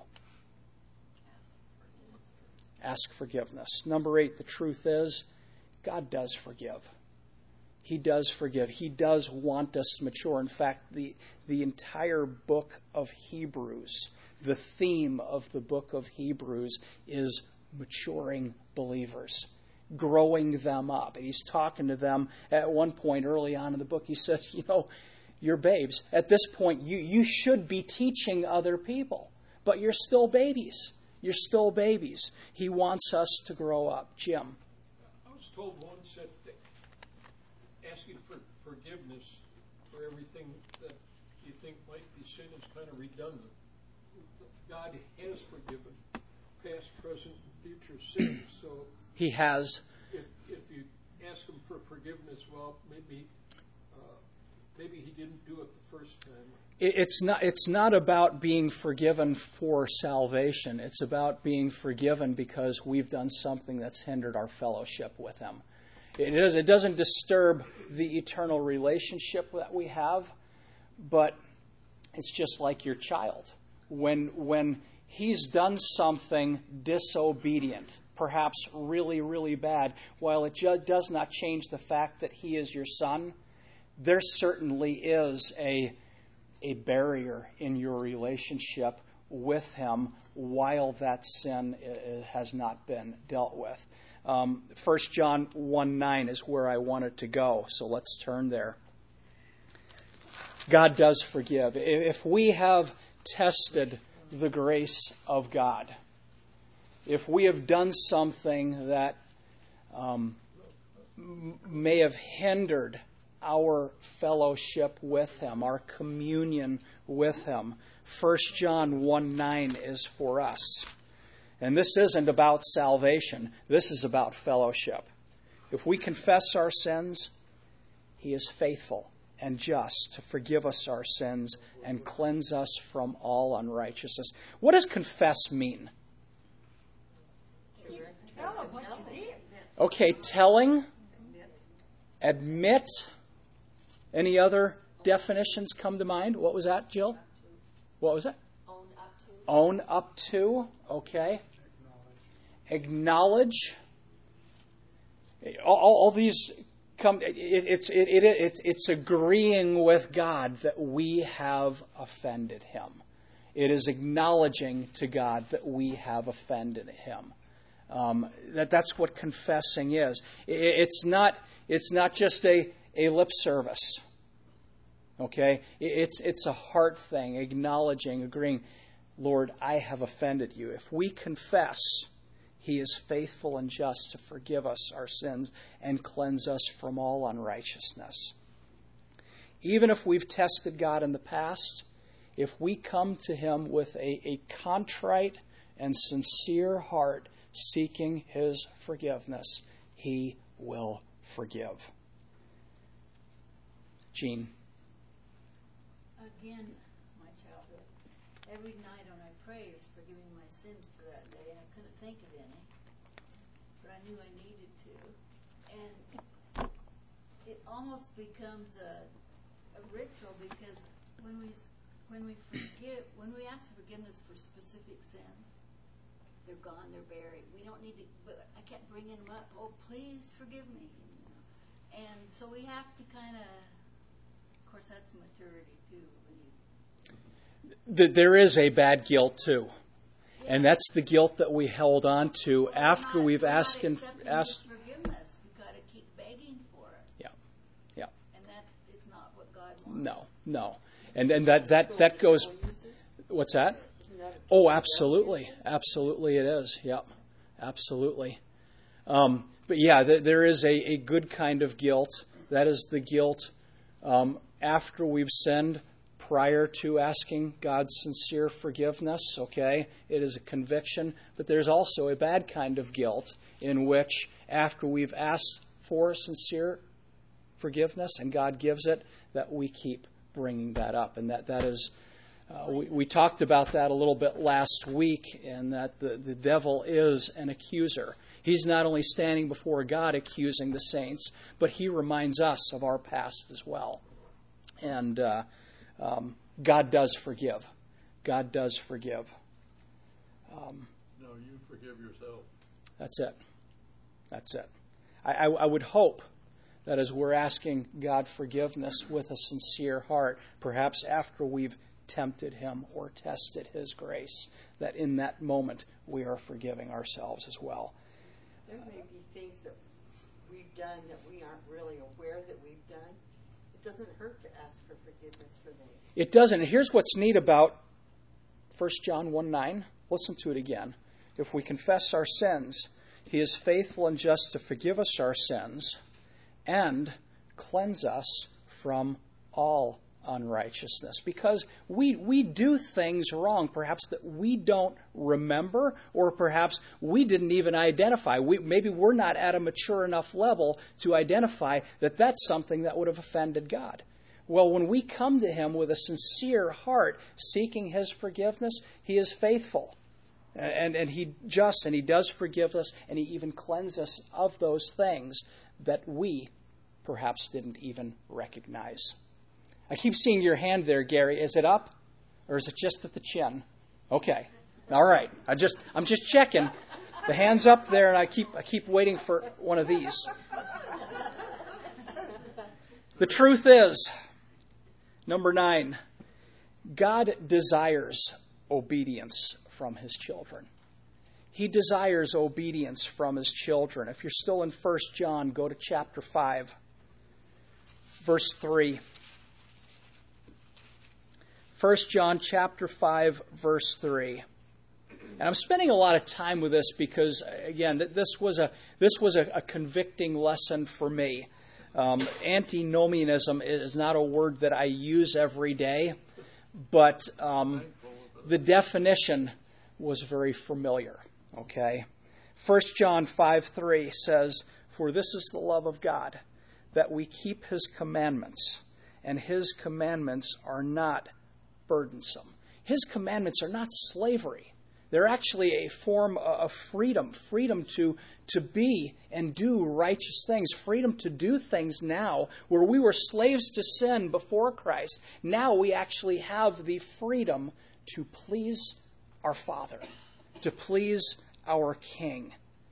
Ask forgiveness. Number eight, the truth is, God does forgive. He does forgive. He does want us to mature. In fact, the, the entire book of Hebrews, the theme of the book of Hebrews is maturing believers, growing them up. And he's talking to them at one point early on in the book. He says, you know, you're babes. At this point, you, you should be teaching other people, but you're still babies. You're still babies. He wants us to grow up. Jim. I was told once that asking for forgiveness for everything that you think might be sin is kind of redundant. God has forgiven past, present, and future sins. So He has. If, if you ask him for forgiveness, well, maybe uh, maybe he didn't do it the first time. It's not, it's not about being forgiven for salvation. It's about being forgiven because we've done something that's hindered our fellowship with Him. It, is, it doesn't disturb the eternal relationship that we have, but it's just like your child. When, when he's done something disobedient, perhaps really, really bad, while it ju- does not change the fact that he is your son, there certainly is a a barrier in your relationship with him while that sin has not been dealt with. Um, First John one nine is where I wanted to go, so let's turn there. God does forgive. If we have tested the grace of God, if we have done something that um, may have hindered our fellowship with Him, our communion with Him, First John one nine is for us. And this isn't about salvation. This is about fellowship. If we confess our sins, He is faithful and just to forgive us our sins and cleanse us from all unrighteousness. What does confess mean? Tell them what you did. Okay, telling, admit. Any other definitions come to mind? What was that, Jill? What was it? Own up to. Own up to. Okay. Acknowledge. All, all these come. It, it's it, it it's it's agreeing with God that we have offended Him. It is acknowledging to God that we have offended Him. Um, that that's what confessing is. It, it's not it's not just a, a lip service. Okay, it, it's it's a heart thing, acknowledging, agreeing. Lord, I have offended you. If we confess, He is faithful and just to forgive us our sins and cleanse us from all unrighteousness. Even if we've tested God in the past, if we come to Him with a, a contrite and sincere heart seeking His forgiveness, He will forgive. Jean. Again, my childhood. Every night when I pray, is forgiving my sins for that day, and I couldn't think of any, but I knew I needed to. And it almost becomes a, a ritual, because when we when we forgive, when we ask for forgiveness for specific sins, they're gone, they're buried. We don't need to. But I kept bringing them up. Oh, please forgive me. You know? And so we have to kind of. Of course, that's maturity too. When you There is a bad guilt too. Yeah. And that's the guilt that we held on to Well, after not, we've we're asked not and asked. forgiveness. We've got to keep begging for it. Yeah, yeah. And that is not what God wants. No, no. And and that that that goes. What's that? Oh, absolutely, absolutely, it is. Yep, absolutely. Um, but yeah, th- there is a, a good kind of guilt. That is the guilt um, after we've sinned, prior to asking God's sincere forgiveness, okay? It is a conviction, but there's also a bad kind of guilt in which, after we've asked for sincere forgiveness and God gives it, that we keep bringing that up. And that, that is, uh, we, we talked about that a little bit last week, and that the, the devil is an accuser. He's not only standing before God accusing the saints, but he reminds us of our past as well. And uh, um, God does forgive. God does forgive. Um, No, you forgive yourself. that's it. That's it. I, I, I would hope that as we're asking God forgiveness with a sincere heart, perhaps after we've tempted Him or tested His grace, that in that moment we are forgiving ourselves as well. There may be things that we've done that we aren't really aware that we've done. It doesn't hurt to ask for forgiveness for those. It doesn't. Here's what's neat about First John one nine. Listen to it again. If we confess our sins, He is faithful and just to forgive us our sins and cleanse us from all unrighteousness. Because we we do things wrong, perhaps that we don't remember, or perhaps we didn't even identify. We, maybe we're not at a mature enough level to identify that that's something that would have offended God. Well, when we come to Him with a sincere heart, seeking His forgiveness, He is faithful. And, and He just, and He does forgive us, and He even cleanses us of those things that we perhaps didn't even recognize. I keep seeing your hand there, Gary. Is it up, or is it just at the chin? Okay. All right. I just, I'm just checking. The hand's up there, and I keep, I keep waiting for one of these. The truth is, number nine, God desires obedience from His children. He desires obedience from His children. If you're still in First John, go to chapter five, verse three. First John chapter five, verse three. And I'm spending a lot of time with this because, again, this was a this was a, a convicting lesson for me. Um, antinomianism is not a word that I use every day, but um, the definition was very familiar. Okay, First John five three says, "For this is the love of God, that we keep His commandments, and His commandments are not burdensome." His commandments are not slavery. They're actually a form of freedom, freedom to, to be and do righteous things, freedom to do things now where we were slaves to sin before Christ. Now we actually have the freedom to please our Father, to please our King.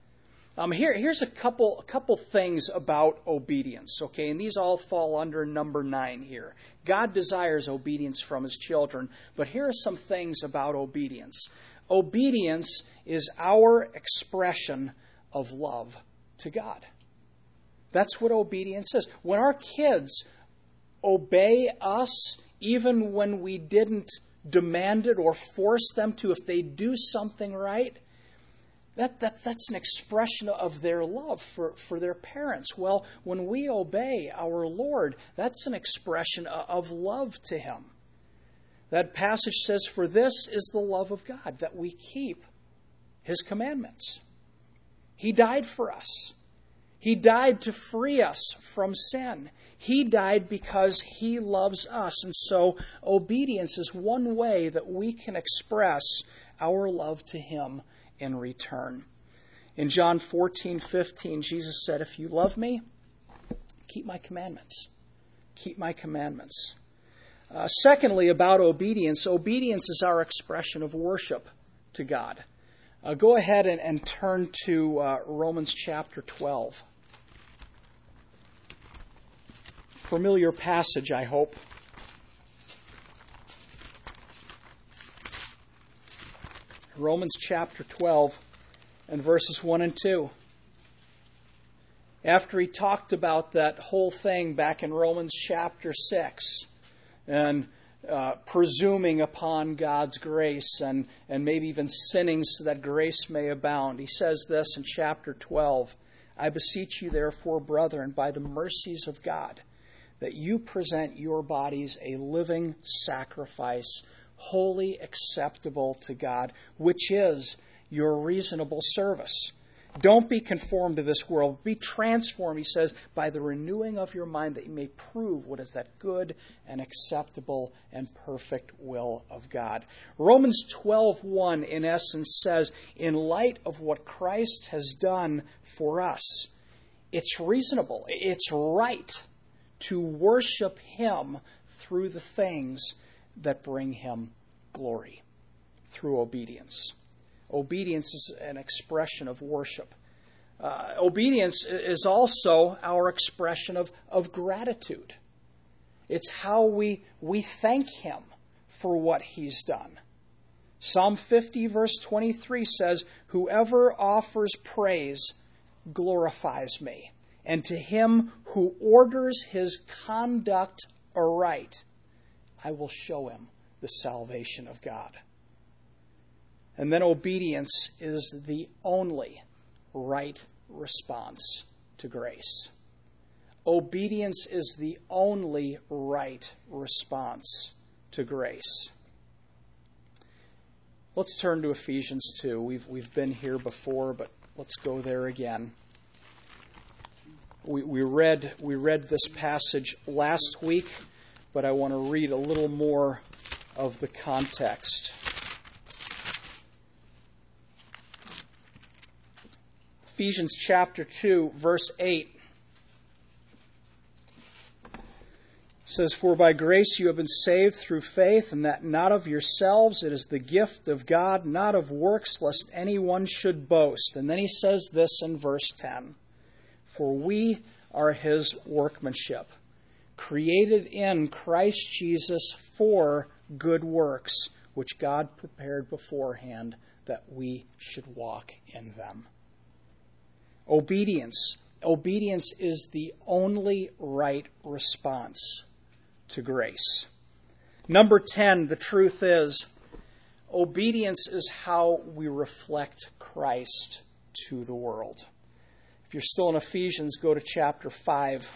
Um, here, here's a couple, a couple things about obedience, okay? And these all fall under number nine here. God desires obedience from his children, but here are some things about obedience. Obedience is our expression of love to God. That's what obedience is. When our kids obey us, even when we didn't demand it or force them to, if they do something right, That, that, that's an expression of their love for, for their parents. Well, when we obey our Lord, that's an expression of love to him. That passage says, "For this is the love of God, that we keep his commandments." He died for us. He died to free us from sin. He died because he loves us. And so obedience is one way that we can express our love to him in return. In John fourteen fifteen, Jesus said, "If you love me, keep my commandments." Keep my commandments. Uh, secondly, about obedience, obedience is our expression of worship to God. Uh, go ahead and, and turn to uh, Romans chapter twelve. Familiar passage, I hope. Romans chapter twelve and verses one and two. After he talked about that whole thing back in Romans chapter six and uh, presuming upon God's grace and, and maybe even sinning so that grace may abound, he says this in chapter twelve, "I beseech you therefore, brethren, by the mercies of God, that you present your bodies a living sacrifice, holy, acceptable to God, which is your reasonable service. Don't be conformed to this world. Be transformed," he says, "by the renewing of your mind, that you may prove what is that good and acceptable and perfect will of God." Romans twelve one, in essence, says, in light of what Christ has done for us, it's reasonable, it's right to worship him through the things that bring him glory, through obedience. Obedience is an expression of worship. Uh, obedience is also our expression of, of gratitude. It's how we, we thank him for what he's done. Psalm fifty verse twenty-three says, "Whoever offers praise glorifies me, and to him who orders his conduct aright, I will show him the salvation of God." And then obedience is the only right response to grace. Obedience is the only right response to grace. Let's turn to Ephesians two. We've, we've been here before, but let's go there again. We, we read, we read this passage last week, but I want to read a little more of the context. Ephesians chapter two, verse eight says, "For by grace you have been saved through faith, and that not of yourselves, it is the gift of God, not of works, lest anyone should boast." And then he says this in verse ten, "For we are his workmanship, created in Christ Jesus for good works, which God prepared beforehand that we should walk in them." Obedience. Obedience is the only right response to grace. Number ten, the truth is, obedience is how we reflect Christ to the world. If you're still in Ephesians, go to chapter five.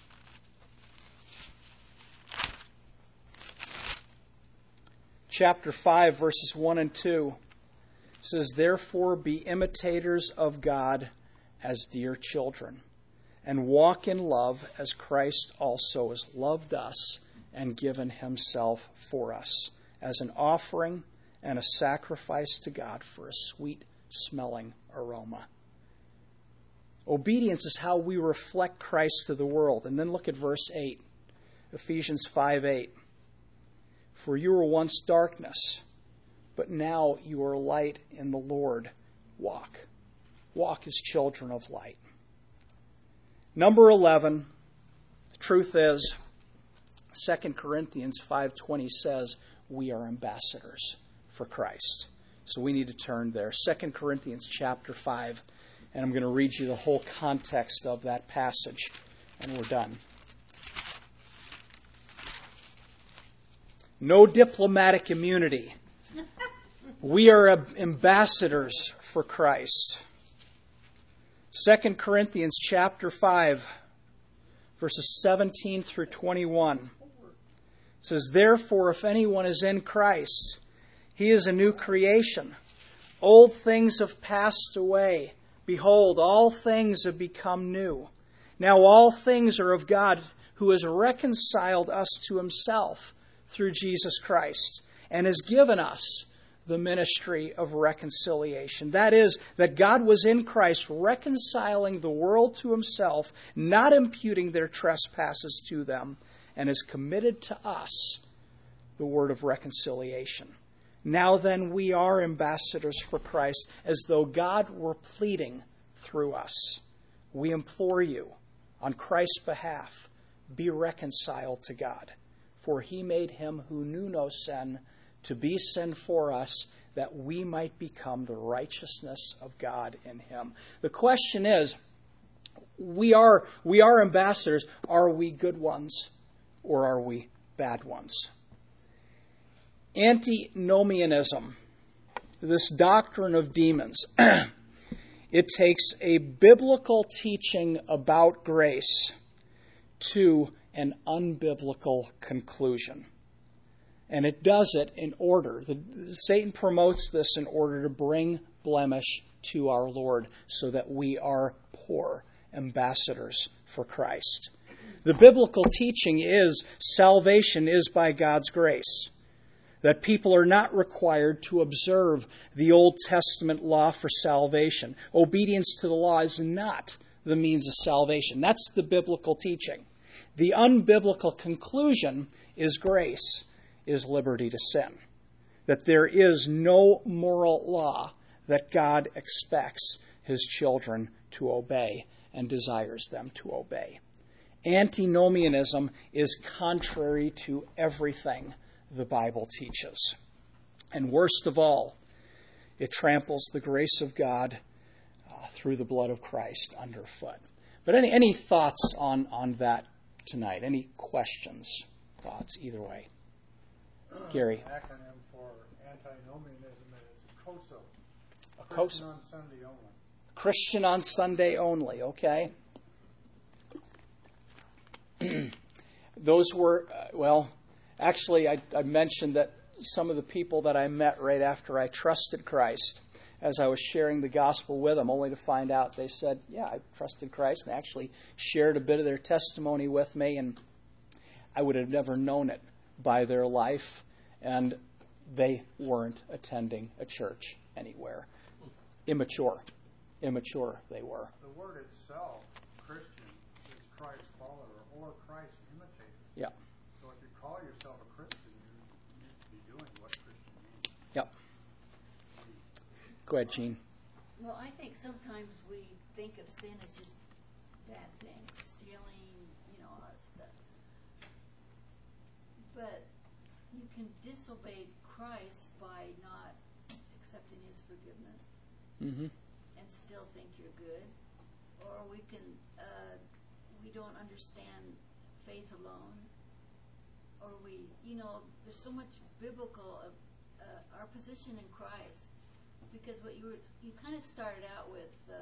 Chapter five, verses one and two says, "Therefore be imitators of God as dear children, and walk in love as Christ also has loved us and given himself for us as an offering and a sacrifice to God for a sweet-smelling aroma." Obedience is how we reflect Christ to the world. And then look at verse eight, Ephesians five eight. "For you were once darkness, but now you are light in the Lord. Walk walk as children of light. Number eleven, the truth is, Second Corinthians five twenty says we are ambassadors for Christ. So we need to turn there. Second Corinthians chapter five, and I'm going to read you the whole context of that passage, and we're done. No diplomatic immunity. We are ambassadors for Christ. Second Corinthians chapter five, verses seventeen through twenty-one. It says, "Therefore, if anyone is in Christ, he is a new creation. Old things have passed away. Behold, all things have become new. Now all things are of God, who has reconciled us to himself through Jesus Christ, and has given us the ministry of reconciliation." That is, that God was in Christ reconciling the world to himself, not imputing their trespasses to them, and has committed to us the word of reconciliation. Now then, we are ambassadors for Christ, as though God were pleading through us. We implore you, on Christ's behalf, be reconciled to God. For he made him who knew no sin to be sin for us, that we might become the righteousness of God in him. The question is, we are, we are ambassadors. Are we good ones, or are we bad ones? Antinomianism, this doctrine of demons, it takes a biblical teaching about grace to an unbiblical conclusion. And it does it in order. The, Satan promotes this in order to bring blemish to our Lord, so that we are poor ambassadors for Christ. The biblical teaching is salvation is by God's grace. That people are not required to observe the Old Testament law for salvation. Obedience to the law is not the means of salvation. That's the biblical teaching. The unbiblical conclusion is grace is liberty to sin. That there is no moral law that God expects his children to obey and desires them to obey. Antinomianism is contrary to everything the Bible teaches. And worst of all, it tramples the grace of God uh, through the blood of Christ underfoot. But any, any thoughts on, on that tonight? Any questions, thoughts, either way? Gary? The acronym for antinomianism is COSO. A Christian COSO. on Sunday only. Christian on Sunday only, okay. Those were, uh, well, actually I, I mentioned that some of the people that I met right after I trusted Christ, as I was sharing the gospel with them, only to find out they said, yeah, I trusted Christ, and they actually shared a bit of their testimony with me, and I would have never known it by their life, and they weren't attending a church anywhere. Immature. Immature they were. The word itself, Christian, is Christ follower or Christ imitator. Yeah. So if you call yourself a Christian, you need to be doing what Christian means. Yep. Go ahead, Gene. Well, I think sometimes we think of sin as just bad things, stealing, you know, all that stuff. But you can disobey Christ by not accepting his forgiveness Mm-hmm. and still think you're good. Or we can, uh, we don't understand faith alone. Or we, you know, there's so much biblical of uh, our position in Christ. Because what you were, you kind of started out with uh,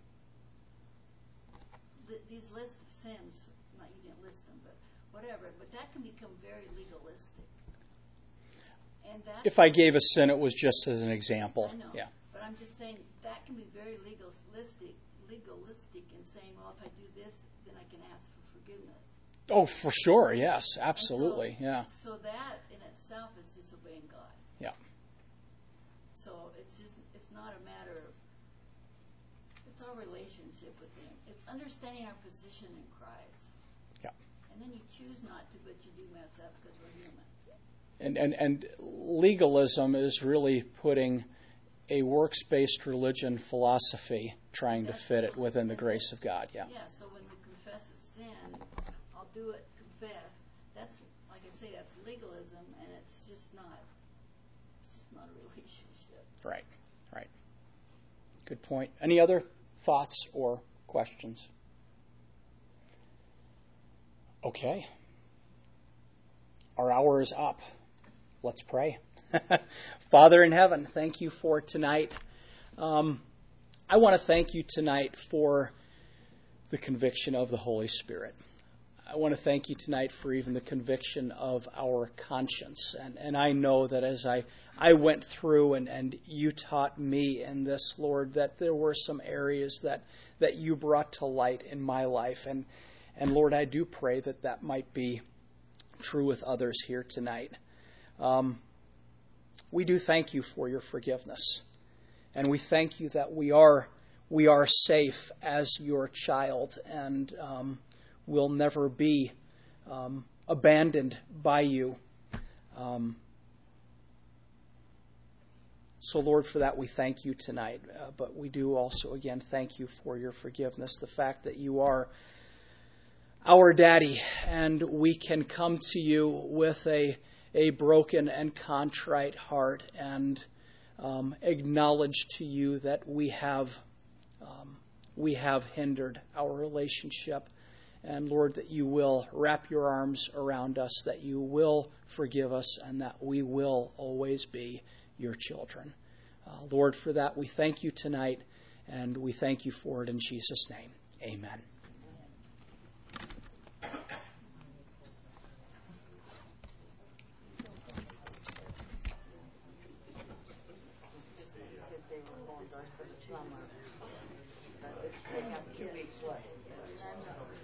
the, these list of sins. Not you didn't list them, but whatever. But that can become very legalistic. And that, If I gave a sin, it was just as an example. I know, Yeah. but I'm just saying that can be very legalistic, legalistic in saying, well, if I do this, then I can ask for forgiveness. Oh, for sure. Yes, absolutely. And so, yeah. So that in itself is disobeying God. Yeah. So it's just, it's not a matter of, it's our relationship with him. It's understanding our position in Christ. Yeah. And then you choose not to, but you do mess up because we're human. And, and and legalism is really putting a works-based religion philosophy trying to fit it within the grace of God. Yeah. Yeah, so when we confess a sin, I'll do it, confess. That's, like I say, that's legalism, and it's just not, it's just not a relationship. Right, right. Good point. Any other thoughts or questions? Okay. Our hour is up. Let's pray. Father in heaven, thank you for tonight. Um, I want to thank you tonight for the conviction of the Holy Spirit. I want to thank you tonight for even the conviction of our conscience. And, and I know that as I, I went through and, and you taught me in this, Lord, that there were some areas that, that you brought to light in my life. And, and Lord, I do pray that that might be true with others here tonight. Um, we do thank you for your forgiveness. And we thank you that we are we are safe as your child and um, will never be um, abandoned by you. Um, so, Lord, for that we thank you tonight. Uh, but we do also, again, thank you for your forgiveness, the fact that you are our daddy and we can come to you with a, a broken and contrite heart and Um, acknowledge to you that we have um, we have hindered our relationship. And Lord, that you will wrap your arms around us, that you will forgive us, and that we will always be your children. Uh, Lord, for that we thank you tonight, and we thank you for it in Jesus' name. Amen. They were going back for the summer. But they have two weeks left.